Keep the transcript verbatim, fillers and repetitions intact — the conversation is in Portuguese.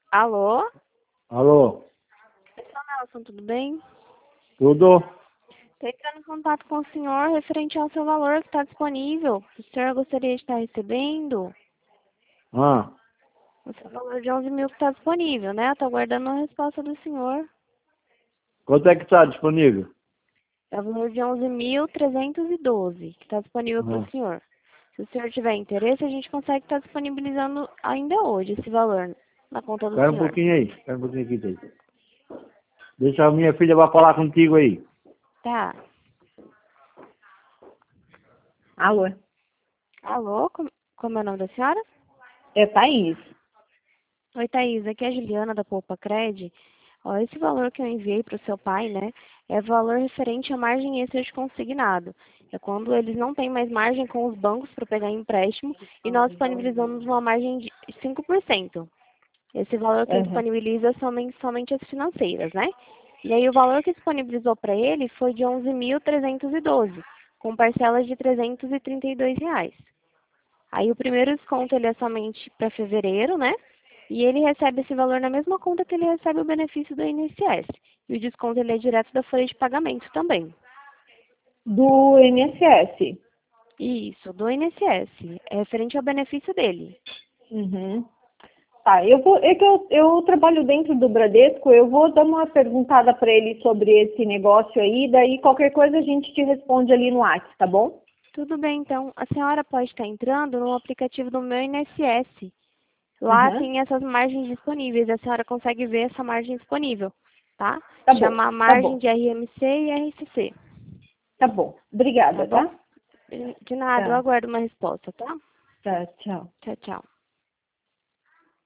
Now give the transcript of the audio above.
Alô? Alô? Pessoal Nelson, tudo bem? Tudo? Estou entrando em contato com o senhor referente ao seu valor que está disponível. O senhor gostaria de estar recebendo Ah, o seu valor de onze mil que está disponível, né? Estou aguardando a resposta do senhor. quanto é que está disponível? É o valor de onze mil trezentos e doze que está disponível para o Ah, senhor. Se o senhor tiver interesse, a gente consegue estar disponibilizando ainda hoje esse valor na conta do espera um senhor. pouquinho aí, espera um pouquinho aqui, Thaís. Deixa a minha filha vai falar contigo aí. Tá. Alô, Alô? Como, como é o nome da senhora? é Thaís. Oi, Thaís. Aqui é a Juliana da Poupa Cred. Ó, esse valor que eu enviei para o seu pai, né, é valor referente à margem extra de consignado. É quando eles não têm mais margem com os bancos para pegar empréstimo e nós disponibilizamos uma margem de cinco por cento. Esse valor quem Uhum. disponibiliza somente, somente as financeiras, né? E aí o valor que disponibilizou para ele foi de onze mil trezentos e doze, com parcelas de trezentos e trinta e dois reais. Aí o primeiro desconto ele é somente para fevereiro, né? E ele recebe esse valor na mesma conta que ele recebe o benefício do I N S S. E o desconto ele é direto da folha de pagamento também. Do I N S S. Isso, do I N S S. É referente ao benefício dele. Uhum. Tá, eu vou, é que eu, eu trabalho dentro do Bradesco, eu vou dar uma perguntada para ele sobre esse negócio aí, daí qualquer coisa a gente te responde ali no WhatsApp, tá bom? Tudo bem, então. A senhora pode estar entrando no aplicativo do meu I N S S. Lá Uhum. tem essas margens disponíveis. A senhora consegue ver essa margem disponível, tá? Tá bom, Chama tá margem bom, de R M C e R C C. tá bom. Tá Obrigada, bom? tá? De nada, eu Tá, aguardo uma resposta, tá? tá, tchau. Tchau, tchau.